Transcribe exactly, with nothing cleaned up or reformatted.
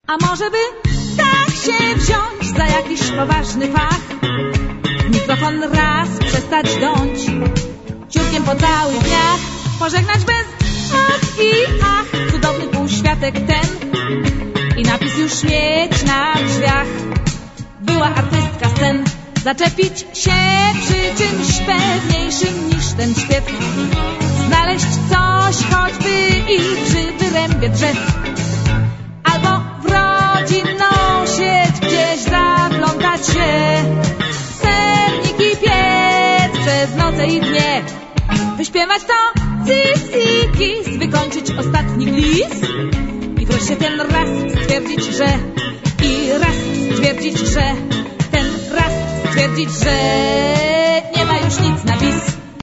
A może by tak się wziąć za jakiś poważny fach? Mikrofon raz przestać dąć, ciurkiem po całych dniach pożegnać bez ach i ach cudowny półświatek ten i napis już mieć na drzwiach. Była artystka scen, zaczepić się przy czymś pewniejszym niż ten śpiew, znaleźć coś choćby i przy wyrębie drzew, albo w rodzinną sieć gdzieś zaplątać się, sernik i piec przez noce i dnie, wyśpiewać to Zizi Kiss, wykończyć ostatni glis i wreszcie ten raz stwierdzić, że i raz stwierdzić, że ten raz stwierdzić, że